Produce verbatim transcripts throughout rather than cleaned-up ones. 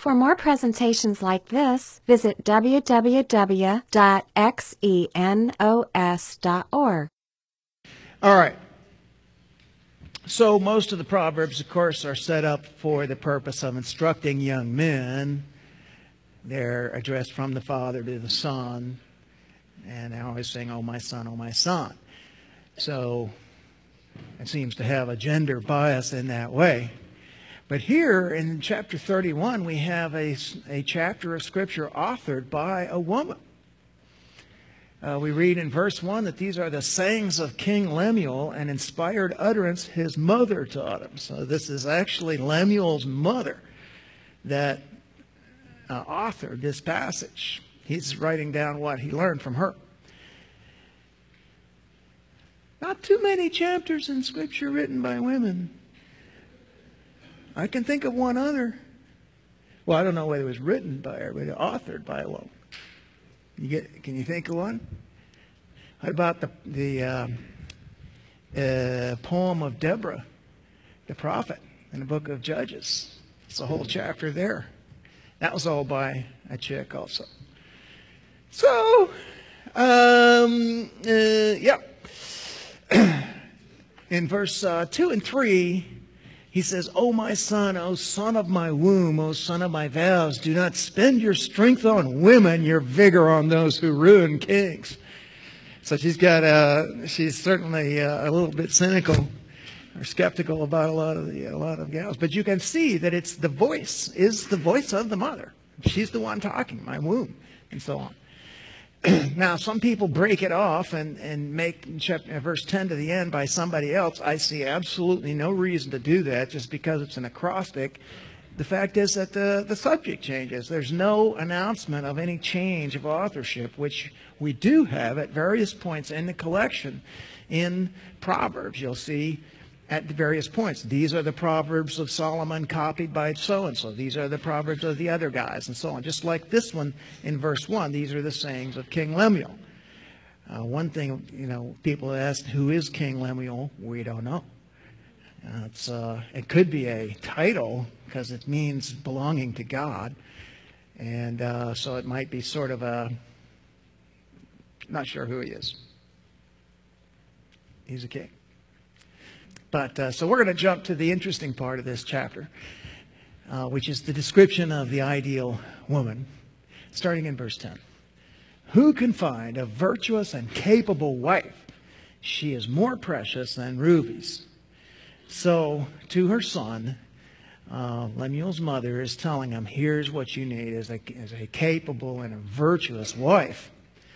For more presentations like this, visit w w w dot xenos dot org. All right. So most of the Proverbs, of course, are set up for the purpose of instructing young men. They're addressed from the father to the son. And they're always saying, oh, my son, oh, my son. So it seems to have a gender bias in that way. But here in chapter thirty-one, we have a, a chapter of Scripture authored by a woman. Uh, we read in verse one that these are the sayings of King Lemuel, an inspired utterance his mother taught him. So this is actually Lemuel's mother that uh, authored this passage. He's writing down what he learned from her. Not too many chapters in Scripture written by women. I can think of one other. Well, I don't know whether it was written by her, but authored by a woman. You get? Can you think of one? What about the the uh, uh, poem of Deborah, the prophet, in the book of Judges? It's a whole chapter there. That was all by a chick also. So, um, uh, yeah. In verse uh, two and three, he says, O my son, O son of my womb, O son of my vows, do not spend your strength on women, your vigor on those who ruin kings. So she's got, uh, she's certainly uh, a little bit cynical or skeptical about a lot of the, a lot of gals. But you can see that it's the voice, is the voice of the mother. She's the one talking, my womb, and so on. Now, some people break it off and, and make chapter, verse ten to the end by somebody else. I see absolutely no reason to do that just because it's an acrostic. The fact is that the, the subject changes. There's no announcement of any change of authorship, which we do have at various points in the collection in Proverbs. You'll see at the various points. These are the Proverbs of Solomon copied by so-and-so. These are the Proverbs of the other guys, and so on. Just like this one in verse one, these are the sayings of King Lemuel. Uh, one thing, you know, people ask, who is King Lemuel? We don't know. Uh, it's, uh, it could be a title because it means belonging to God. And uh, so it might be sort of a, not sure who he is. He's a king. But uh, so we're going to jump to the interesting part of this chapter, uh, which is the description of the ideal woman, starting in verse ten. Who can find a virtuous and capable wife? She is more precious than rubies. So to her son, uh, Lemuel's mother is telling him, here's what you need as a, as a capable and a virtuous wife.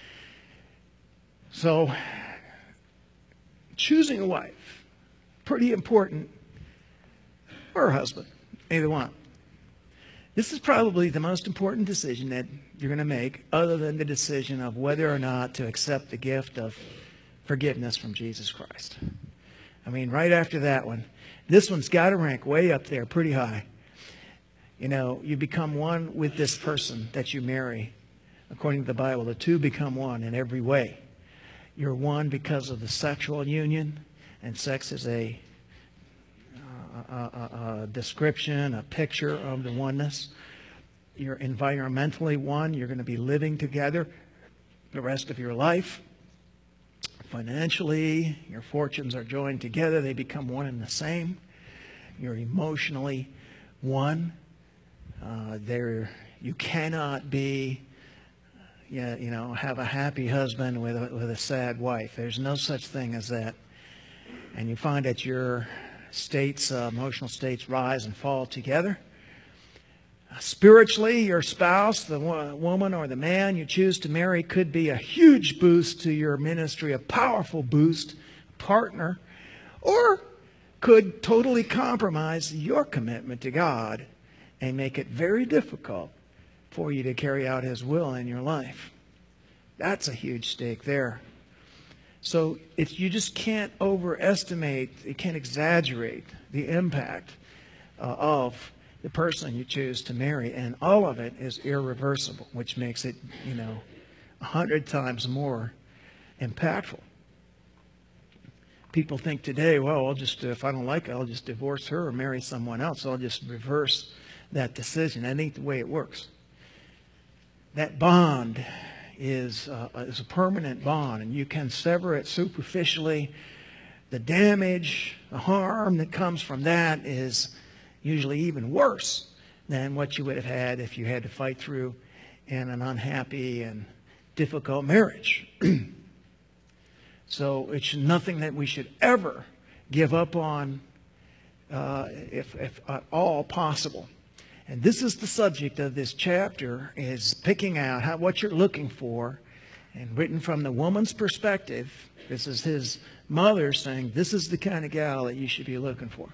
So choosing a wife. Pretty important, or her husband, either one. This is probably the most important decision that you're going to make, other than the decision of whether or not to accept the gift of forgiveness from Jesus Christ. I mean, right after that one, this one's got to rank way up there, pretty high. You know, you become one with this person that you marry. According to the Bible, the two become one in every way. You're one because of the sexual union. And sex is a, a, a, a description, a picture of the oneness. You're environmentally one. You're going to be living together the rest of your life. Financially, your fortunes are joined together. They become one and the same. You're emotionally one. Uh, there, you cannot be, you know, have a happy husband with a, with a sad wife. There's no such thing as that. And you find that your states, uh, emotional states rise and fall together. Uh, spiritually, your spouse, the wo- woman or the man you choose to marry, could be a huge boost to your ministry, a powerful boost, partner, or could totally compromise your commitment to God and make it very difficult for you to carry out His will in your life. That's a huge stake there. So it's, you just can't overestimate, you can't exaggerate the impact uh, of the person you choose to marry. And all of it is irreversible, which makes it, you know, a hundred times more impactful. People think today, well, I'll just, if I don't like it, I'll just divorce her or marry someone else. I'll just reverse that decision. That ain't the way it works. That bond is, uh, is a permanent bond, and you can sever it superficially. The damage, the harm that comes from that is usually even worse than what you would have had if you had to fight through in an unhappy and difficult marriage. So it's nothing that we should ever give up on, uh, if, if at all possible. And this is the subject of this chapter, is picking out how, what you're looking for, and written from the woman's perspective. This is his mother saying, this is the kind of gal that you should be looking for.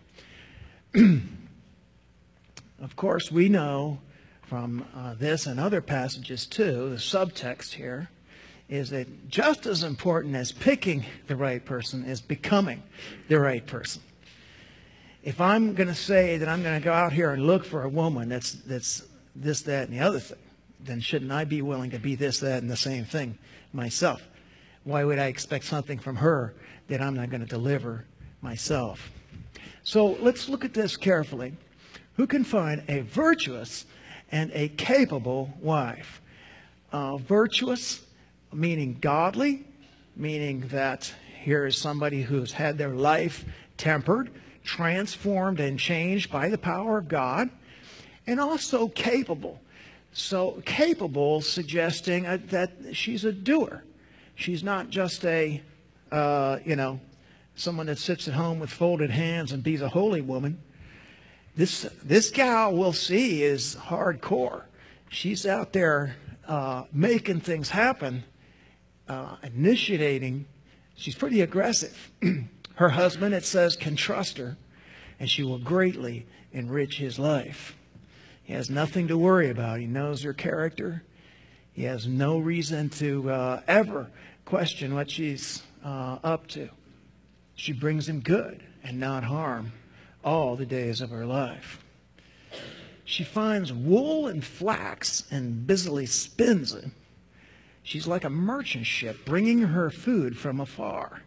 Of course, we know from uh, this and other passages too, the subtext here is that just as important as picking the right person is becoming the right person. If I'm going to say that I'm going to go out here and look for a woman that's that's this, that, and the other thing, then shouldn't I be willing to be this, that, and the same thing myself? Why would I expect something from her that I'm not going to deliver myself? So let's look at this carefully. Who can find a virtuous and a capable wife? Uh, virtuous, meaning godly, meaning that here is somebody who's had their life tempered, transformed, and changed by the power of God, and also capable. So capable, suggesting uh, that she's a doer. She's not just a, uh, you know, someone that sits at home with folded hands and be a holy woman. This this gal, we'll see, is hardcore. She's out there uh, making things happen, uh, initiating. She's pretty aggressive. Her husband, it says, can trust her, and she will greatly enrich his life. He has nothing to worry about. He knows her character. He has no reason to uh, ever question what she's uh, up to. She brings him good and not harm all the days of her life. She finds wool and flax and busily spins it. She's like a merchant ship bringing her food from afar.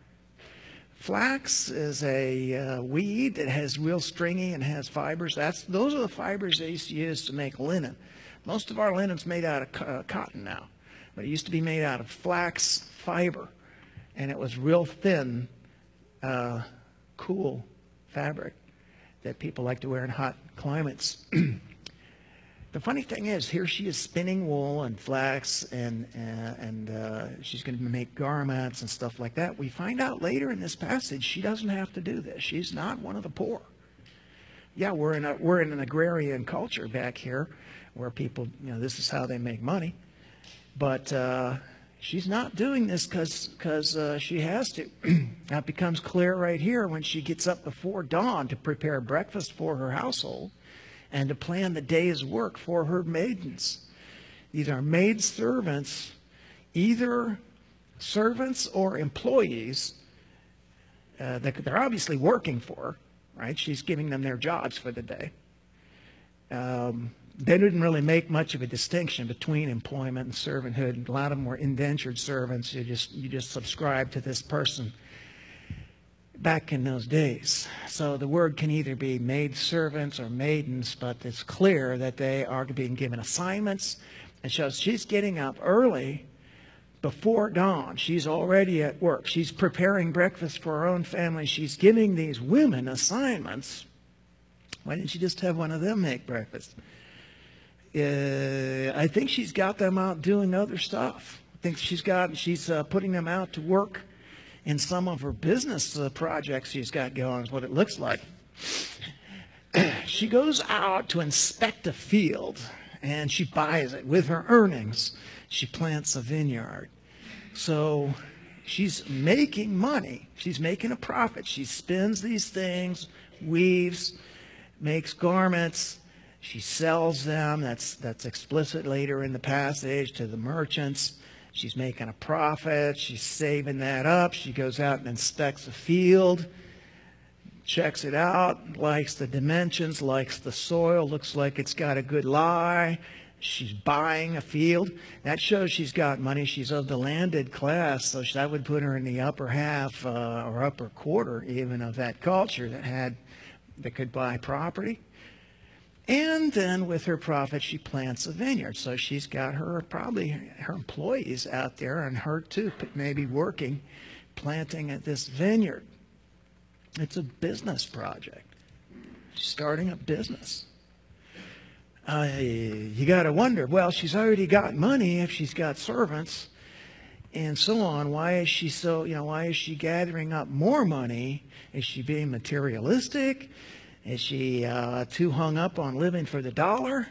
Flax is a uh, weed that has real stringy and has fibers. That's those are the fibers they used to use to make linen. Most of our linen's made out of co- uh, cotton now, but it used to be made out of flax fiber, and it was real thin, uh, cool fabric that people like to wear in hot climates. The funny thing is, here she is spinning wool and flax, and uh, and uh, she's going to make garments and stuff like that. We find out later in this passage she doesn't have to do this. She's not one of the poor. Yeah, we're in a we're in an agrarian culture back here, where people, you know, this is how they make money. But uh, she's not doing this because because uh, she has to. That becomes clear right here when she gets up before dawn to prepare breakfast for her household and to plan the day's work for her maidens. These are maid servants, either servants or employees uh, that they're obviously working for, right? She's giving them their jobs for the day. Um, they didn't really make much of a distinction between employment and servanthood. A lot of them were indentured servants. You just you just subscribe to this person back in those days. So the word can either be maid servants or maidens, but it's clear that they are being given assignments. And so she's getting up early before dawn. She's already at work. She's preparing breakfast for her own family. She's giving these women assignments. Why didn't she just have one of them make breakfast? Uh, I think she's got them out doing other stuff. I think she's got she's uh, putting them out to work in some of her business uh, projects she's got going, is what it looks like. She goes out to inspect a field, and she buys it. With her earnings, she plants a vineyard. So she's making money. She's making a profit. She spins these things, weaves, makes garments. She sells them. That's, that's explicit later in the passage to the merchants. She's making a profit. She's saving that up. She goes out and inspects a field, checks it out, likes the dimensions, likes the soil, looks like it's got a good lie. She's buying a field. That shows she's got money. She's of the landed class, so that would put her in the upper half uh, or upper quarter even of that culture that had that could buy property. And then with her profit, she plants a vineyard. So she's got her, probably her employees out there, and her too, maybe working, planting at this vineyard. It's a business project. She's starting a business. Uh, you got to wonder, well, she's already got money if she's got servants and so on. Why is she so, you know, why is she gathering up more money? Is she being materialistic? Is she uh, too hung up on living for the dollar?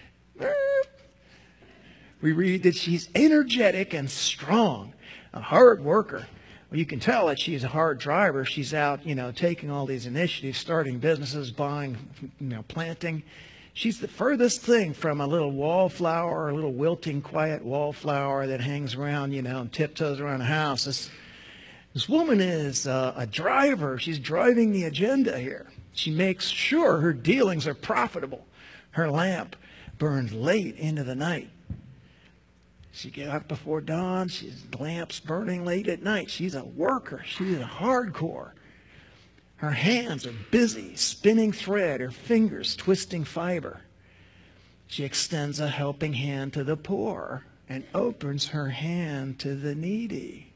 We read that she's energetic and strong, a hard worker. Well, you can tell that she's a hard driver. She's out, you know, taking all these initiatives, starting businesses, buying, you know, planting. She's the furthest thing from a little wallflower, a little wilting, quiet wallflower that hangs around, you know, and tiptoes around the house. This, this woman is uh, a driver. She's driving the agenda here. She makes sure her dealings are profitable. Her lamp burns late into the night. She gets up before dawn. She's lamps burning late at night. She's a worker. She's a hardcore. Her hands are busy spinning thread, her fingers twisting fiber. She extends a helping hand to the poor and opens her hand to the needy.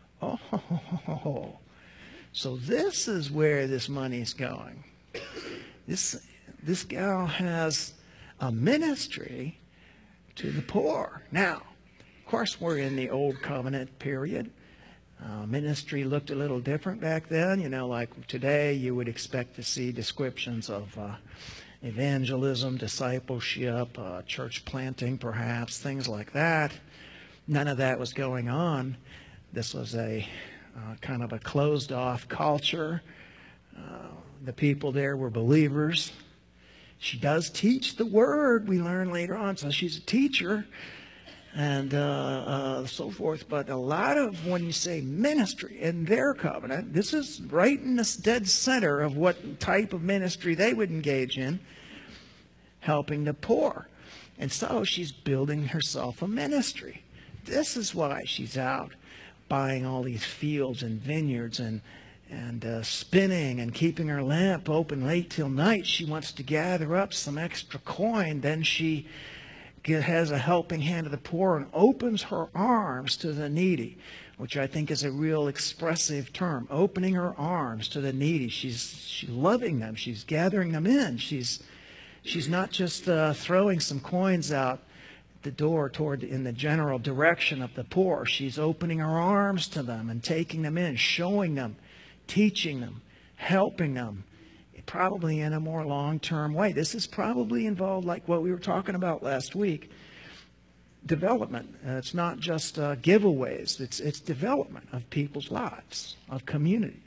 Oh, so this is where this money's going. This, this gal has a ministry to the poor. Now, of course, we're in the Old Covenant period. Uh, ministry looked a little different back then. You know, like today, you would expect to see descriptions of uh, evangelism, discipleship, uh, church planting, perhaps, things like that. None of that was going on. This was a uh, kind of a closed-off culture. Uh, the people there were believers. She does teach the word, we learn later on, so she's a teacher. And uh, uh, so forth. But a lot of, when you say ministry in their covenant, this is right in the dead center of what type of ministry they would engage in, helping the poor. And so she's building herself a ministry. This is why she's out buying all these fields and vineyards and, and uh, spinning and keeping her lamp open late till night. She wants to gather up some extra coin. Then she has a helping hand to the poor and opens her arms to the needy, which I think is a real expressive term, opening her arms to the needy. She's, she's loving them. She's gathering them in. She's, she's not just uh, throwing some coins out the door toward in the general direction of the poor. She's opening her arms to them and taking them in, showing them, teaching them, helping them, probably in a more long-term way. This is probably involved, like what we were talking about last week, development. Uh, it's not just uh, giveaways. It's, it's development of people's lives, of community.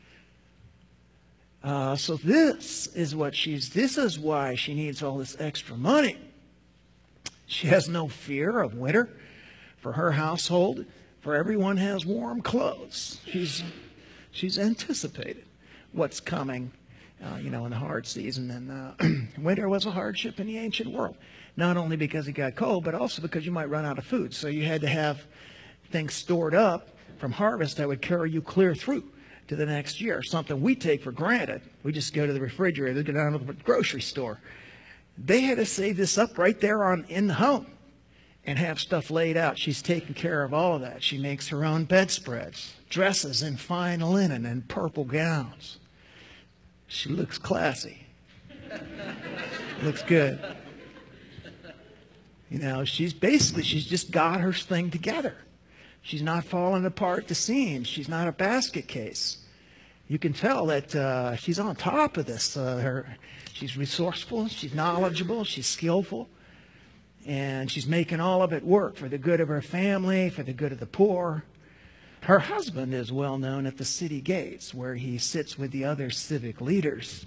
Uh, so this is what she's, this is why she needs all this extra money. She has no fear of winter for her household, for everyone has warm clothes. She's, she's anticipated what's coming Uh, you know, in the hard season. And uh, winter was a hardship in the ancient world, not only because it got cold, but also because you might run out of food. So you had to have things stored up from harvest that would carry you clear through to the next year, something we take for granted. We just go to the refrigerator, go down to the grocery store. They had to save this up right there on in the home and have stuff laid out. She's taking care of all of that. She makes her own bedspreads, dresses in fine linen and purple gowns. She looks classy. Looks good. You know, she's basically, she's just got her thing together. She's not falling apart at the seams. She's not a basket case. You can tell that uh, she's on top of this. Uh, her, she's resourceful, she's knowledgeable, she's skillful, and she's making all of it work for the good of her family, for the good of the poor. Her husband is well known at the city gates, where he sits with the other civic leaders.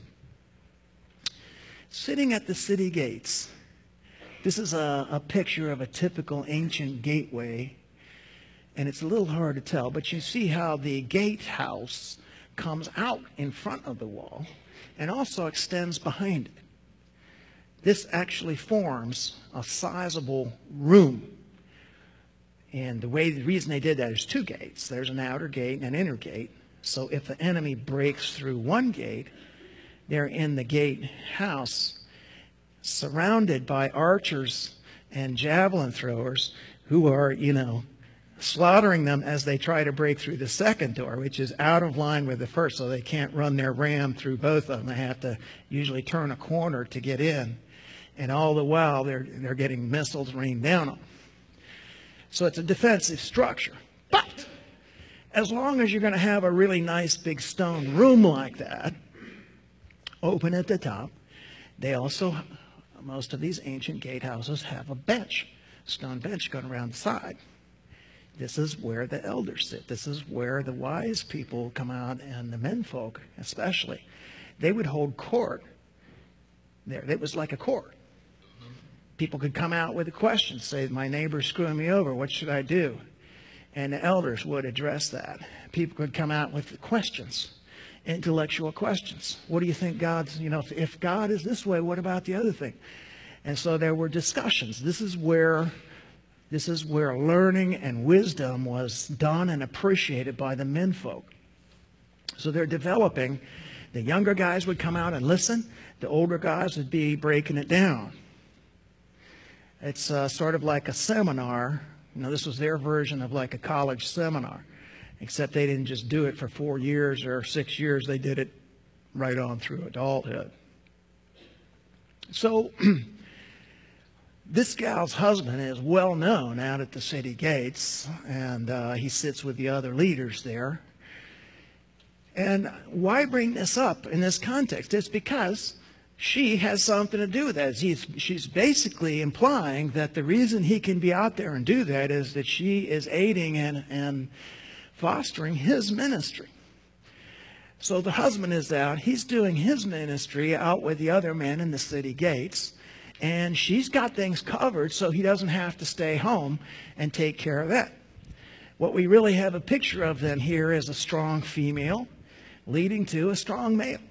Sitting at the city gates, this is a, a picture of a typical ancient gateway, and it's a little hard to tell, but you see how the gatehouse comes out in front of the wall and also extends behind it. This actually forms a sizable room. And the way, the reason they did that is two gates. There's an outer gate and an inner gate. So if the enemy breaks through one gate, they're in the gatehouse surrounded by archers and javelin throwers who are, you know, slaughtering them as they try to break through the second door, which is out of line with the first, so they can't run their ram through both of them. They have to usually turn a corner to get in. And all the while, they're, they're getting missiles rained down on them. So it's a defensive structure. But as long as you're going to have a really nice big stone room like that, open at the top, they also, most of these ancient gatehouses have a bench, stone bench going around the side. This is where the elders sit. This is where the wise people come out, and the menfolk especially. They would hold court there. It was like a court. People could come out with a question, say, my neighbor's screwing me over. What should I do? And the elders would address that. People could come out with questions, intellectual questions. What do you think God's, you know, if, if God is this way, what about the other thing? And so there were discussions. This is where... This is where learning and wisdom was done and appreciated by the menfolk. So they're developing. The younger guys would come out and listen. The older guys would be breaking it down. It's uh, sort of like a seminar. You know, this was their version of like a college seminar, except they didn't just do it for four years or six years. They did it right on through adulthood. So... This gal's husband is well known out at the city gates, and uh, he sits with the other leaders there. And why bring this up in this context? It's because she has something to do with that. She's, she's basically implying that the reason he can be out there and do that is that she is aiding and, and fostering his ministry. So the husband is out. He's doing his ministry out with the other men in the city gates. And she's got things covered so he doesn't have to stay home and take care of that. What we really have a picture of then here is a strong female leading to a strong male.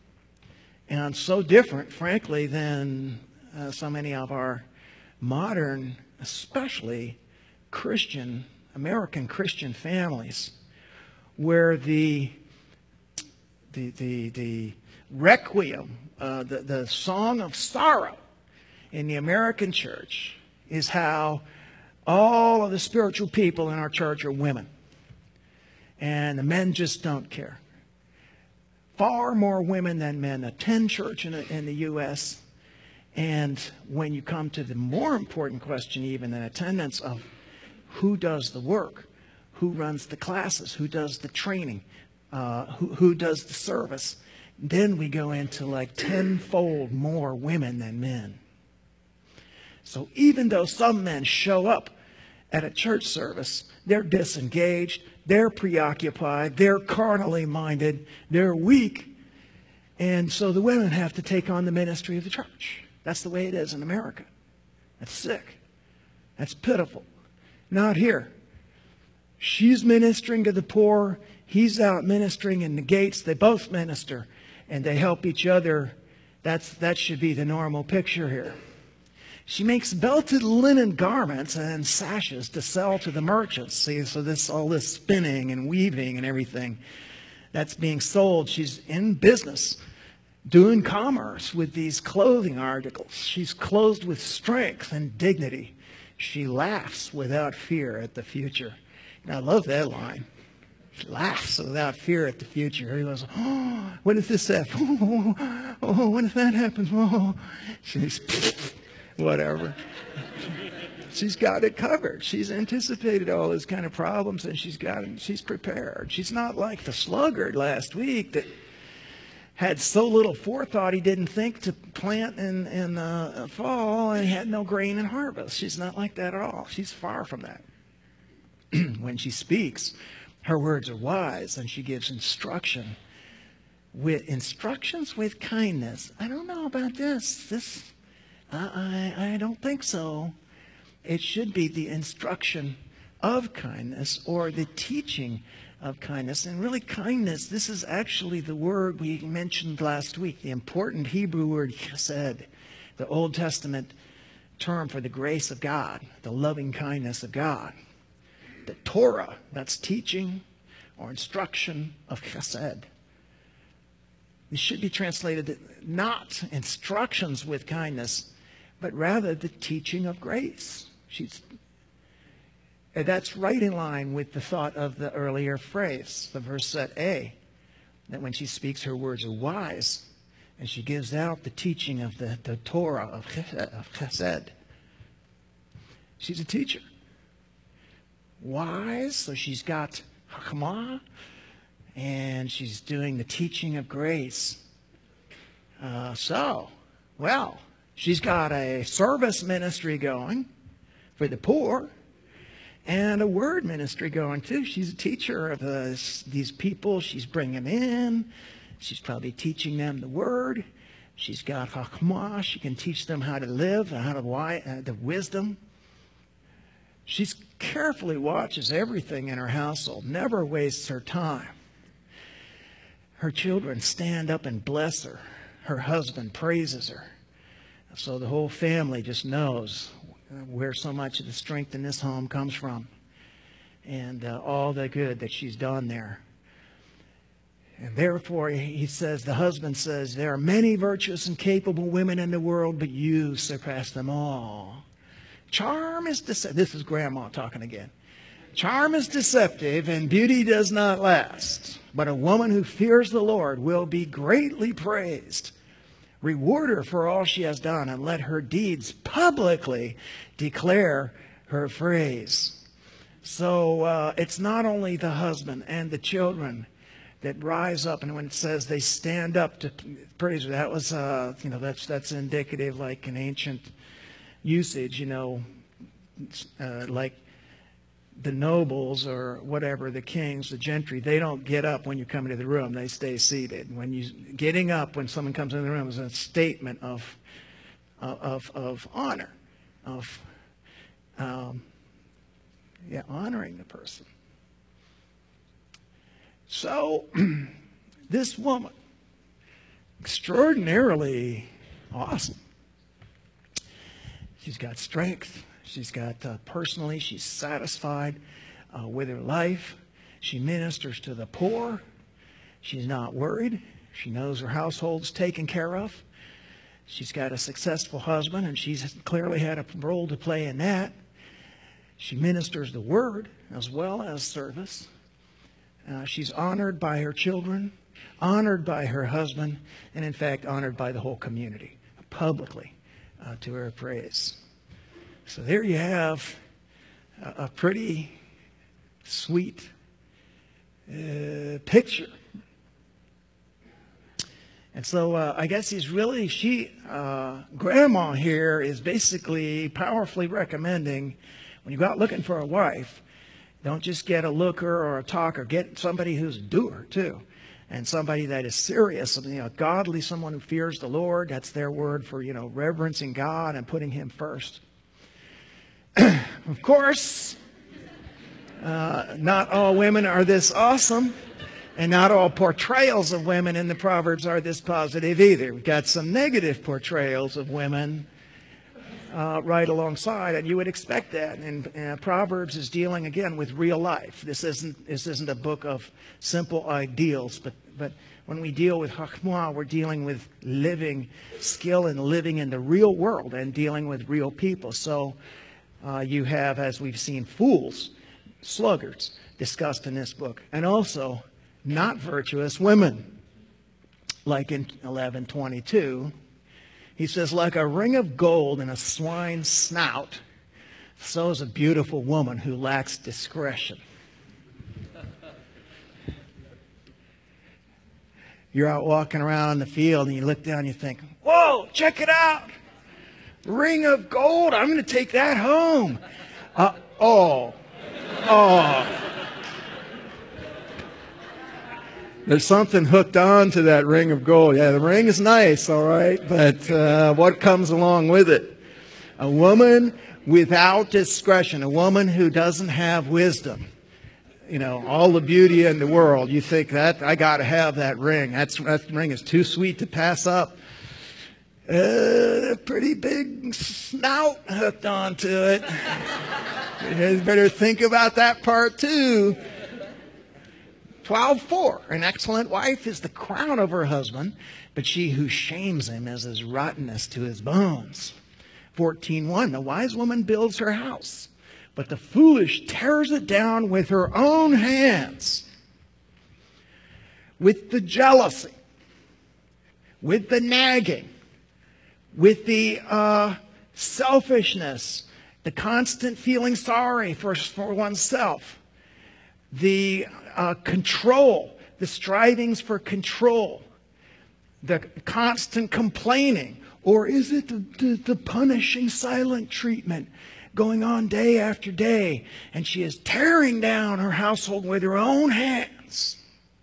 And so different, frankly, than uh, so many of our modern, especially Christian, American Christian families, where the, the, the, the requiem, uh, the, the song of sorrow, in the American church is how all of the spiritual people in our church are women. And the men just don't care. Far more women than men attend church in, in the U S And when you come to the more important question even than attendance of who does the work, who runs the classes, who does the training, uh, who, who does the service, then we go into like tenfold more women than men. So even though some men show up at a church service, they're disengaged, they're preoccupied, they're carnally minded, they're weak. And so the women have to take on the ministry of the church. That's the way it is in America. That's sick. That's pitiful. Not here. She's ministering to the poor. He's out ministering in the gates. They both minister and they help each other. That's, that should be the normal picture here. She makes belted linen garments and sashes to sell to the merchants. See, so this all this spinning and weaving and everything that's being sold. She's in business, doing commerce with these clothing articles. She's clothed with strength and dignity. She laughs without fear at the future. And I love that line. She laughs without fear at the future. He goes, oh, what if this happens? Oh, oh, what if that happens? Oh, she's... whatever. She's got it covered. She's anticipated all those kind of problems, and she's got it. She's prepared. She's not like the sluggard last week that had so little forethought he didn't think to plant in, in the fall, and he had no grain in harvest. She's not like that at all. She's far from that. When she speaks, her words are wise, and she gives instruction with instructions with kindness. I don't know about this. This. I, I don't think so. It should be the instruction of kindness or the teaching of kindness. And really kindness, this is actually the word we mentioned last week, the important Hebrew word chesed, the Old Testament term for the grace of God, the loving kindness of God. The Torah, that's teaching or instruction of chesed. This should be translated not instructions with kindness, but rather the teaching of grace. She's, that's right in line with the thought of the earlier phrase, the verse set A, that when she speaks, her words are wise, and she gives out the teaching of the, the Torah of Chesed. She's a teacher. Wise, so she's got Hakmah, and she's doing the teaching of grace. Uh, so, well, she's got a service ministry going for the poor and a word ministry going too. She's a teacher of uh, these people. She's bringing them in. She's probably teaching them the word. She's got Hakmah. She can teach them how to live, how to uh, the wisdom. She carefully watches everything in her household, never wastes her time. Her children stand up and bless her. Her husband praises her. So the whole family just knows where so much of the strength in this home comes from, and uh, all the good that she's done there. And therefore, he says, the husband says, there are many virtuous and capable women in the world, but you surpass them all. Charm is deceptive. This is Grandma talking again. Charm is deceptive and beauty does not last. But a woman who fears the Lord will be greatly praised. Reward her for all she has done and let her deeds publicly declare her praise. So uh, it's not only the husband and the children that rise up, and when it says they stand up to praise, that was, uh, you know, that's that's indicative, like an ancient usage, you know, uh, like the nobles or whatever, the kings, the gentry, they don't get up when you come into the room. They stay seated. When you getting up when someone comes into the room is a statement of of of honor, of um, yeah, honoring the person. So this woman, extraordinarily awesome. She's got strength. She's got uh, personally, she's satisfied uh, with her life. She ministers to the poor. She's not worried. She knows her household's taken care of. She's got a successful husband, and she's clearly had a role to play in that. She ministers the word as well as service. Uh, she's honored by her children, honored by her husband, and in fact honored by the whole community publicly uh, to her praise. So there you have a, a pretty sweet uh, picture. And so uh, I guess he's really, she, uh, Grandma here is basically powerfully recommending when you go out looking for a wife, don't just get a looker or a talker. Get somebody who's a doer, too. And somebody that is serious, you know, godly, someone who fears the Lord. That's their word for, you know, reverencing God and putting Him first. Of course, uh, not all women are this awesome. And not all portrayals of women in the Proverbs are this positive either. We've got some negative portrayals of women Uh, right alongside, and you would expect that. And uh, Proverbs is dealing again with real life. This isn't this isn't a book of simple ideals, but but when we deal with Hakmah, we're dealing with living skill and living in the real world and dealing with real people. So uh, you have, as we've seen, fools, sluggards discussed in this book, and also not virtuous women, like in eleven twenty-two. He says, like a ring of gold in a swine's snout, so is a beautiful woman who lacks discretion. You're out walking around in the field and you look down and you think, whoa, check it out. Ring of gold, I'm going to take that home. Uh, oh, oh. There's something hooked on to that ring of gold. Yeah, the ring is nice, all right, but uh, what comes along with it? A woman without discretion, a woman who doesn't have wisdom. You know, all the beauty in the world, you think that, I got to have that ring. That's, that ring is too sweet to pass up. Uh, a pretty big snout hooked onto it. You better think about that part too. twelve four. An excellent wife is the crown of her husband, but she who shames him is as rottenness to his bones. fourteen one. The wise woman builds her house, but the foolish tears it down with her own hands. With the jealousy, with the nagging, with the uh, selfishness, the constant feeling sorry for, for oneself, the uh, control, the strivings for control, the constant complaining, or is it the, the, the punishing silent treatment going on day after day, and she is tearing down her household with her own hands?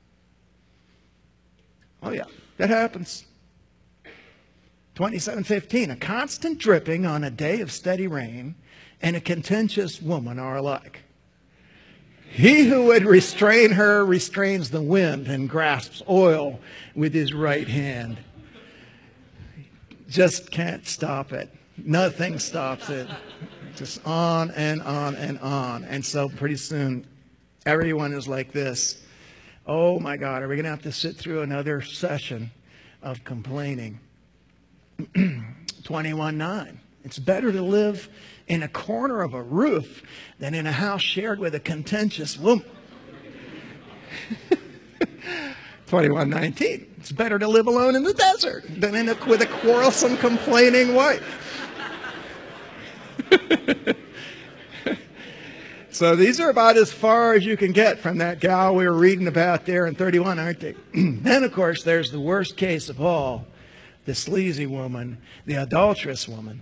Oh yeah, that happens. twenty-seven fifteen, a constant dripping on a day of steady rain and a contentious woman are alike. He who would restrain her restrains the wind and grasps oil with his right hand. Just can't stop it. Nothing stops it. Just on and on and on. And so pretty soon, everyone is like this. Oh my God, are we going to have to sit through another session of complaining? twenty-one nine. It's better to live in a corner of a roof than in a house shared with a contentious woman. twenty-one nineteen. It's better to live alone in the desert than in a, with a quarrelsome, complaining wife. So these are about as far as you can get from that gal we were reading about there in thirty-one, aren't they? Then, of course, there's the worst case of all, the sleazy woman, the adulterous woman.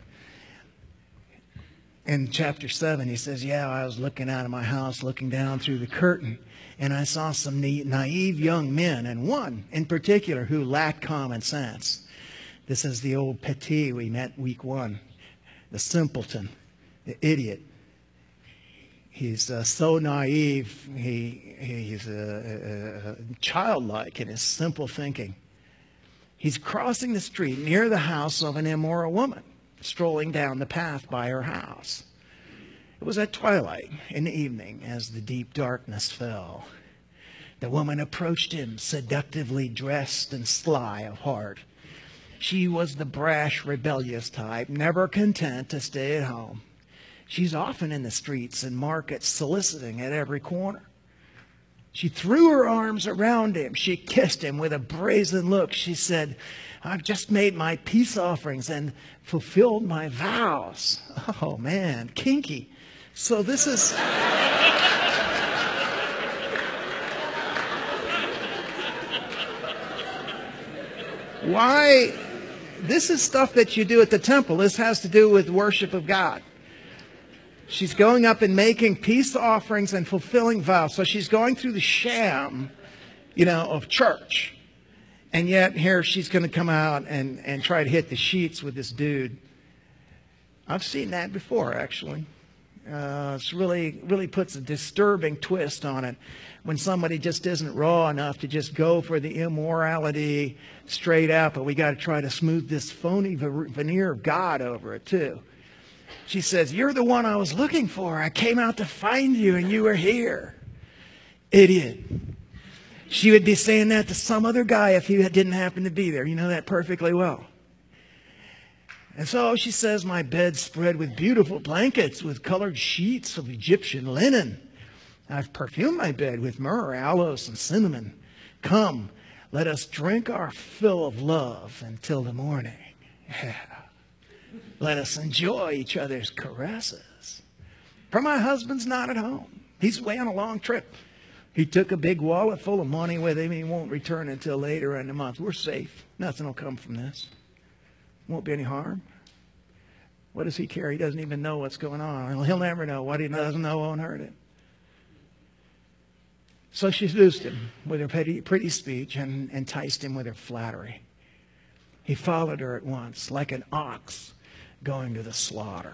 In chapter seven, he says, yeah, I was looking out of my house, looking down through the curtain, and I saw some naive young men, and one in particular who lacked common sense. This is the old petit we met week one, the simpleton, the idiot. He's uh, so naive, he, he's uh, uh, childlike in his simple thinking. He's crossing the street near the house of an immoral woman, strolling down the path by her house. It was at twilight in the evening as the deep darkness fell. The woman approached him, seductively dressed and sly of heart. She was the brash, rebellious type, never content to stay at home. She's often in the streets and markets, soliciting at every corner. She threw her arms around him. She kissed him with a brazen look. She said, I've just made my peace offerings and fulfilled my vows. Oh, man, kinky. So this is... Why? This is stuff that you do at the temple. This has to do with worship of God. She's going up and making peace offerings and fulfilling vows. So she's going through the sham, you know, of church. And yet here she's going to come out and, and try to hit the sheets with this dude. I've seen that before, actually. Uh, it's really, really puts a disturbing twist on it when somebody just isn't raw enough to just go for the immorality straight out, but we got to try to smooth this phony veneer of God over it too. She says, you're the one I was looking for. I came out to find you and you were here. Idiot. She would be saying that to some other guy if he didn't happen to be there. You know that perfectly well. And so she says, my bed's spread with beautiful blankets with colored sheets of Egyptian linen. I've perfumed my bed with myrrh, aloes, and cinnamon. Come, let us drink our fill of love until the morning. Yeah. Let us enjoy each other's caresses. For my husband's not at home. He's away on a long trip. He took a big wallet full of money with him. He won't return until later in the month. We're safe. Nothing will come from this. Won't be any harm. What does he care? He doesn't even know what's going on. He'll never know. What he doesn't know won't hurt him. So she seduced him with her pretty, pretty speech and enticed him with her flattery. He followed her at once, like an ox going to the slaughter.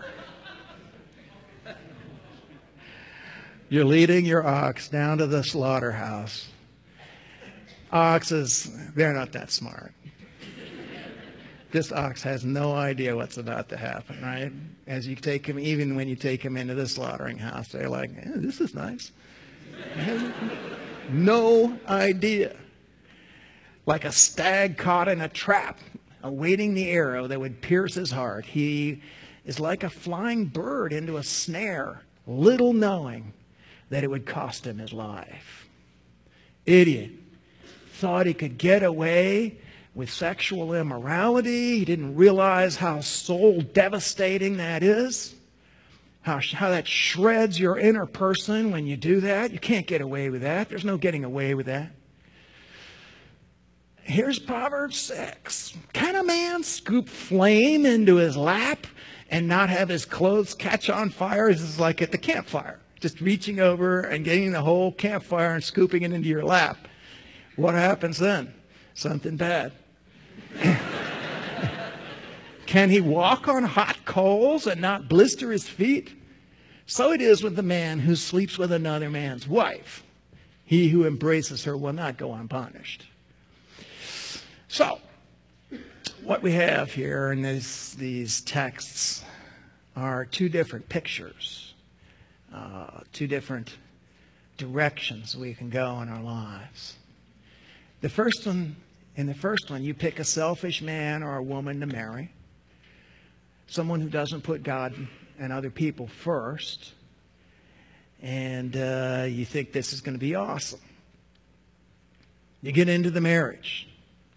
You're leading your ox down to the slaughterhouse. Oxes, they're not that smart. This ox has no idea what's about to happen, right? As you take him, even when you take him into the slaughtering house, they're like, eh, this is nice. No idea. Like a stag caught in a trap, awaiting the arrow that would pierce his heart. He is like a flying bird into a snare, little knowing that it would cost him his life. Idiot. Thought he could get away with sexual immorality. He didn't realize how soul devastating that is. How, how that shreds your inner person when you do that. You can't get away with that. There's no getting away with that. Here's Proverbs six. Can a man scoop flame into his lap and not have his clothes catch on fire? This is like at the campfire. Just reaching over and getting the whole campfire and scooping it into your lap. What happens then? Something bad. Can he walk on hot coals and not blister his feet? So it is with the man who sleeps with another man's wife. He who embraces her will not go unpunished. So, what we have here in this, these texts are two different pictures, uh, two different directions we can go in our lives. The first one, in the first one, you pick a selfish man or a woman to marry, someone who doesn't put God and other people first, and uh, you think this is going to be awesome. You get into the marriage.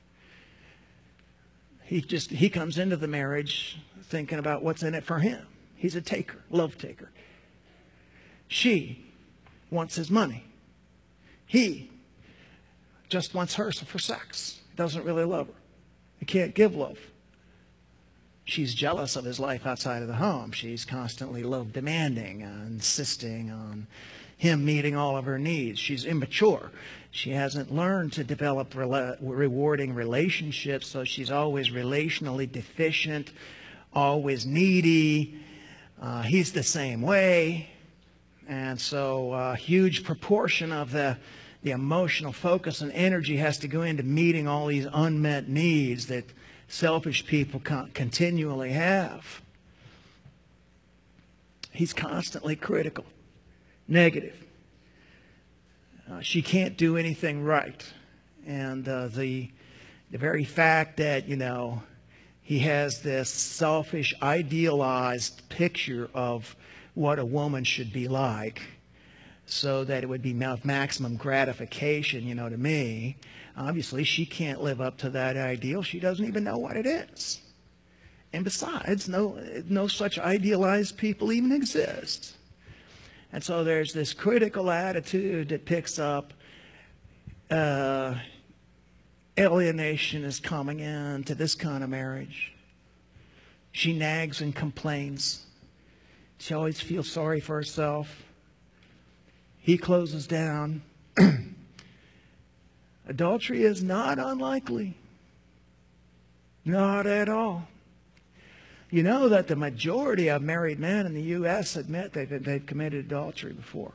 He just he comes into the marriage thinking about what's in it for him. He's a taker, love taker. She wants his money. He just wants her for sex. Doesn't really love her. He can't give love. She's jealous of his life outside of the home. She's constantly love demanding, uh, insisting on him meeting all of her needs. She's immature. She hasn't learned to develop rela- rewarding relationships, so she's always relationally deficient, always needy. Uh, he's the same way. And so a huge proportion of the, the emotional focus and energy has to go into meeting all these unmet needs that selfish people con- continually have. He's constantly critical, negative. Uh, she can't do anything right. And uh, the, the very fact that, you know, he has this selfish, idealized picture of what a woman should be like so that it would be of maximum gratification, you know, to me. Obviously, she can't live up to that ideal. She doesn't even know what it is. And besides, no, no such idealized people even exist. And so there's this critical attitude that picks up. Uh, alienation is coming into this kind of marriage. She nags and complains. She always feels sorry for herself. He closes down. Adultery is not unlikely. Not at all. You know that the majority of married men in the U S admit they've, they've committed adultery before.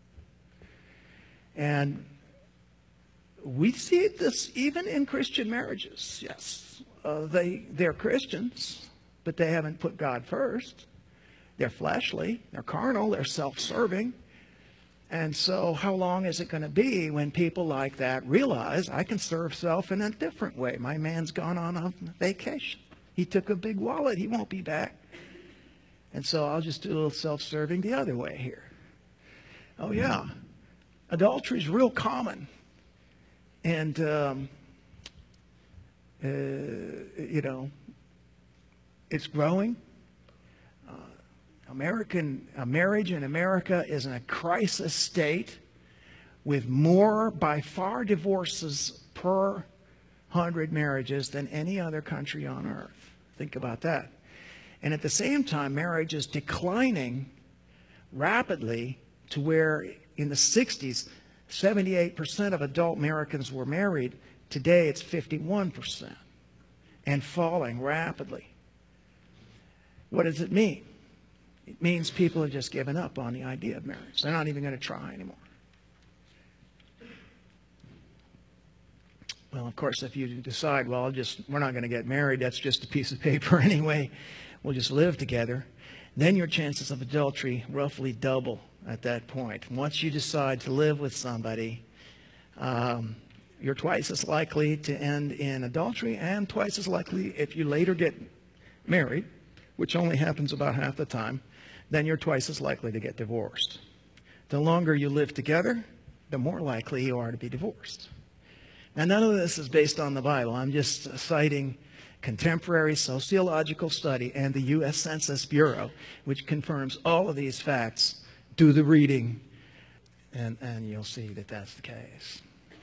And we see this even in Christian marriages. Yes, uh, they, they're Christians, but they haven't put God first. They're fleshly, they're carnal, they're self-serving. And so how long is it going to be when people like that realize I can serve self in a different way? My man's gone on a vacation. He took a big wallet. He won't be back. And so I'll just do a little self-serving the other way here. Oh, yeah. Adultery is real common. And, um, uh, you know, it's growing. Uh, American uh, marriage in America is in a crisis state with more, by far, divorces per hundred marriages than any other country on earth. Think about that. And at the same time, marriage is declining rapidly to where in the sixties, seventy-eight percent of adult Americans were married. Today, it's fifty-one percent and falling rapidly. What does it mean? It means people have just given up on the idea of marriage. They're not even going to try anymore. Well, of course, if you decide, well, just we're not going to get married, that's just a piece of paper anyway, we'll just live together, then your chances of adultery roughly double at that point. Once you decide to live with somebody, Um, you're twice as likely to end in adultery, and twice as likely if you later get married, which only happens about half the time, then you're twice as likely to get divorced. The longer you live together, the more likely you are to be divorced. Now, none of this is based on the Bible. I'm just citing contemporary sociological study and the U S Census Bureau, which confirms all of these facts. Do the reading, and, and you'll see that that's the case.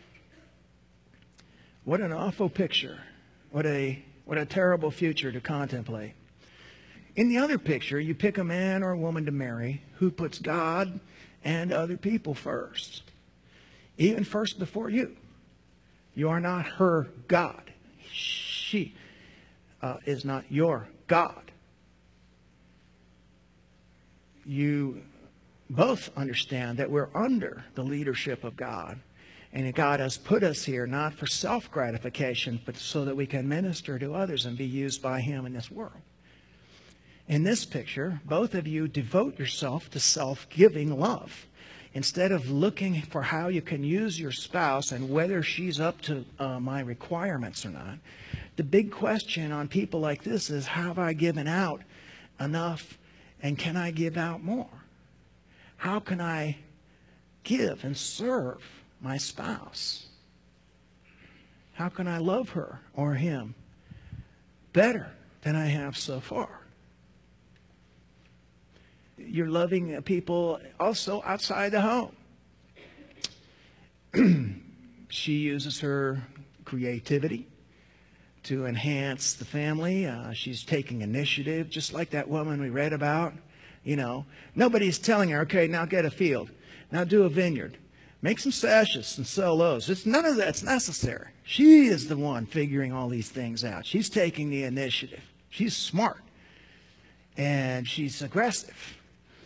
What an awful picture. What a, what a terrible future to contemplate. In the other picture, you pick a man or a woman to marry who puts God and other people first, even first before you. You are not her God. She uh, is not your God. You both understand that we're under the leadership of God, and that God has put us here not for self-gratification, but so that we can minister to others and be used by Him in this world. In this picture, both of you devote yourself to self-giving love. Instead of looking for how you can use your spouse and whether she's up to uh, my requirements or not, the big question on people like this is, have I given out enough, and can I give out more? How can I give and serve my spouse? How can I love her or him better than I have so far? You're loving people also outside the home. She uses her creativity to enhance the family. Uh, she's taking initiative, just like that woman we read about. You know, nobody's telling her, okay, now get a field. Now do a vineyard. Make some sashes and sell those. It's, none of that's necessary. She is the one figuring all these things out. She's taking the initiative. She's smart. And she's aggressive.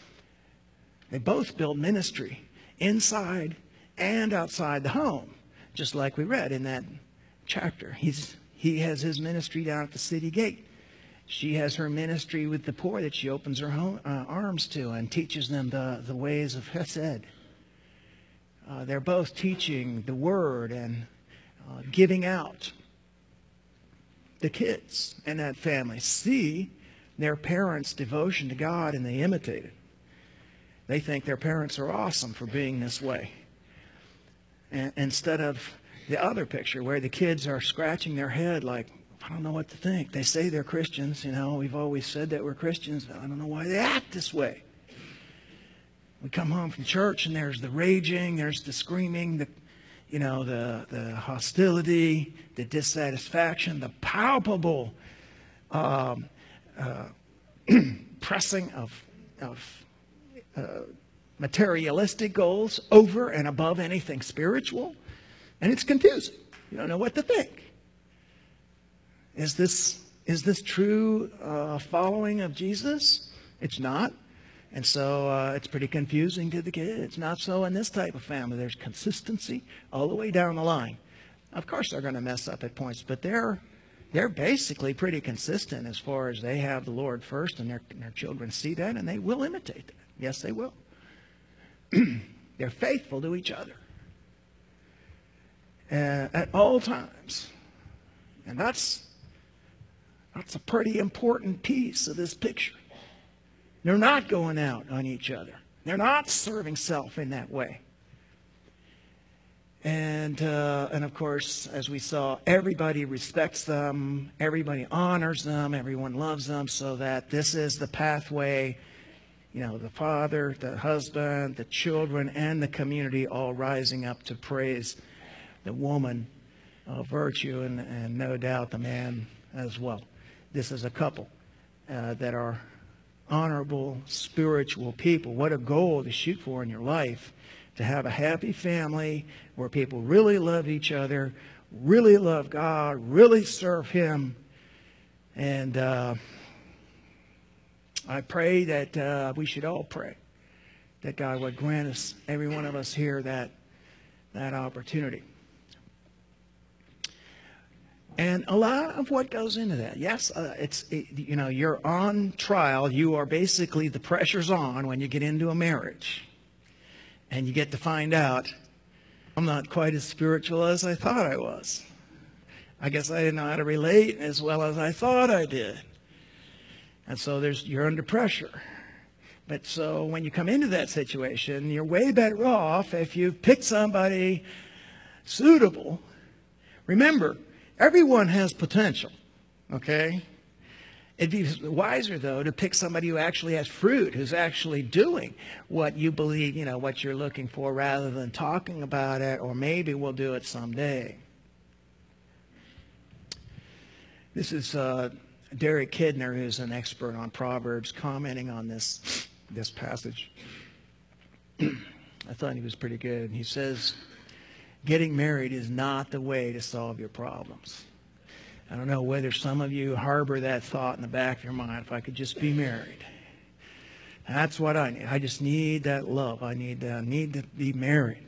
They both build ministry inside and outside the home, just like we read in that chapter. He's, he has his ministry down at the city gate. She has her ministry with the poor that she opens her home, uh, arms to and teaches them the, the ways of Hesed. Uh, they're both teaching the Word and uh, giving out. The kids in that family see their parents' devotion to God, and they imitate it. They think their parents are awesome for being this way. And instead of the other picture where the kids are scratching their head like, I don't know what to think. They say they're Christians. You know, we've always said that we're Christians, but I don't know why they act this way. We come home from church and there's the raging, there's the screaming, the, you know, the, the hostility, the dissatisfaction, the palpable um, uh, pressing of, of Uh, materialistic goals over and above anything spiritual, and it's confusing. You don't know what to think. Is this is this true uh, following of Jesus? It's not, and so uh, it's pretty confusing to the kids. Not so in this type of family. There's consistency all the way down the line. Of course, they're going to mess up at points, but they're they're basically pretty consistent as far as they have the Lord first, and their their children see that, and they will imitate that. Yes, they will. They're faithful to each other uh, at all times. And that's, that's a pretty important piece of this picture. They're not going out on each other. They're not serving self in that way. And, uh, and of course, as we saw, everybody respects them. Everybody honors them. Everyone loves them, so that this is the pathway. You know, the father, the husband, the children, and the community all rising up to praise the woman of virtue, and, and no doubt the man as well. This is a couple uh, that are honorable, spiritual people. What a goal to shoot for in your life, to have a happy family where people really love each other, really love God, really serve Him. And uh, I pray that uh, we should all pray that God would grant us, every one of us here, that, that opportunity. And a lot of what goes into that. Yes, uh, it's it, you know, you're on trial. You are basically, the pressure's on when you get into a marriage. And you get to find out I'm not quite as spiritual as I thought I was. I guess I didn't know how to relate as well as I thought I did. And so there's, you're under pressure. But so when you come into that situation, you're way better off if you pick somebody suitable. Remember, everyone has potential, okay? It'd be wiser, though, to pick somebody who actually has fruit, who's actually doing what you believe, you know, what you're looking for, rather than talking about it, or maybe we'll do it someday. This is uh, Derek Kidner, who's an expert on Proverbs, commenting on this, this passage. I thought he was pretty good. He says, getting married is not the way to solve your problems. I don't know whether some of you harbor that thought in the back of your mind, if I could just be married. That's what I need. I just need that love. I need, uh, need to be married.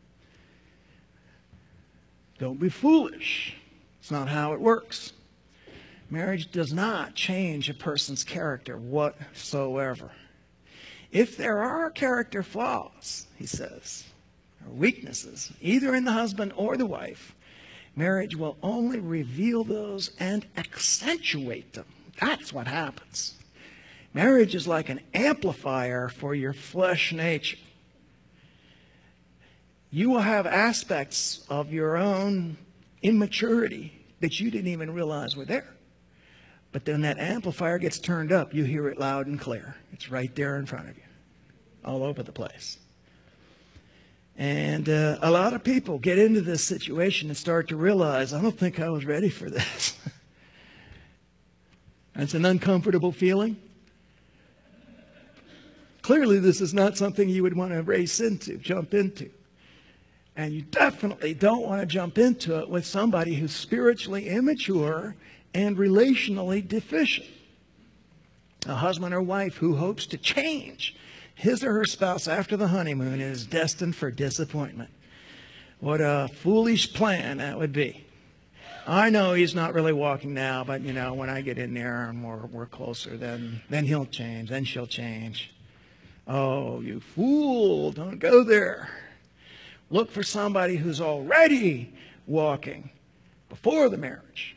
Don't be foolish. It's not how it works. Marriage does not change a person's character whatsoever. If there are character flaws, he says, or weaknesses, either in the husband or the wife, marriage will only reveal those and accentuate them. That's what happens. Marriage is like an amplifier for your flesh nature. You will have aspects of your own immaturity that you didn't even realize were there. But then that amplifier gets turned up. You hear it loud and clear. It's right there in front of you, all over the place. And uh, a lot of people get into this situation and start to realize, I don't think I was ready for this. That's an uncomfortable feeling. Clearly, this is not something you would want to race into, jump into. And you definitely don't want to jump into it with somebody who's spiritually immature and relationally deficient. A husband or wife who hopes to change his or her spouse after the honeymoon is destined for disappointment. What a foolish plan that would be. I know he's not really walking now, but you know, when I get in there and we're, we're closer, then, then he'll change, then she'll change. Oh, you fool, don't go there. Look for somebody who's already walking before the marriage.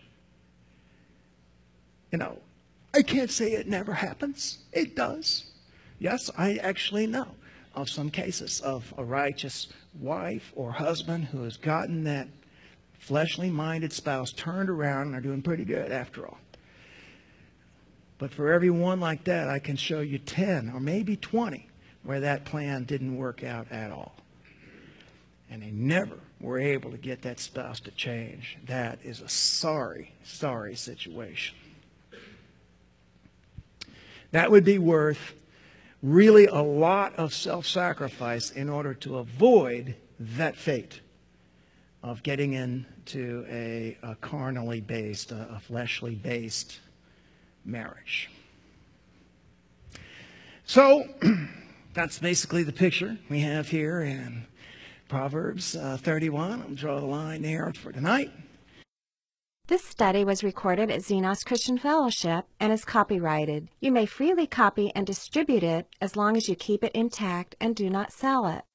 You know, I can't say it never happens. It does. Yes, I actually know of some cases of a righteous wife or husband who has gotten that fleshly minded spouse turned around and are doing pretty good after all. But for every one like that, I can show you ten or maybe twenty where that plan didn't work out at all. And they never were able to get that spouse to change. That is a sorry, sorry situation. That would be worth really a lot of self-sacrifice in order to avoid that fate of getting into a, a carnally based, a, a fleshly based marriage. So that's basically the picture we have here in Proverbs uh, thirty-one. I'll draw the line there for tonight. This study was recorded at Xenos Christian Fellowship and is copyrighted. You may freely copy and distribute it as long as you keep it intact and do not sell it.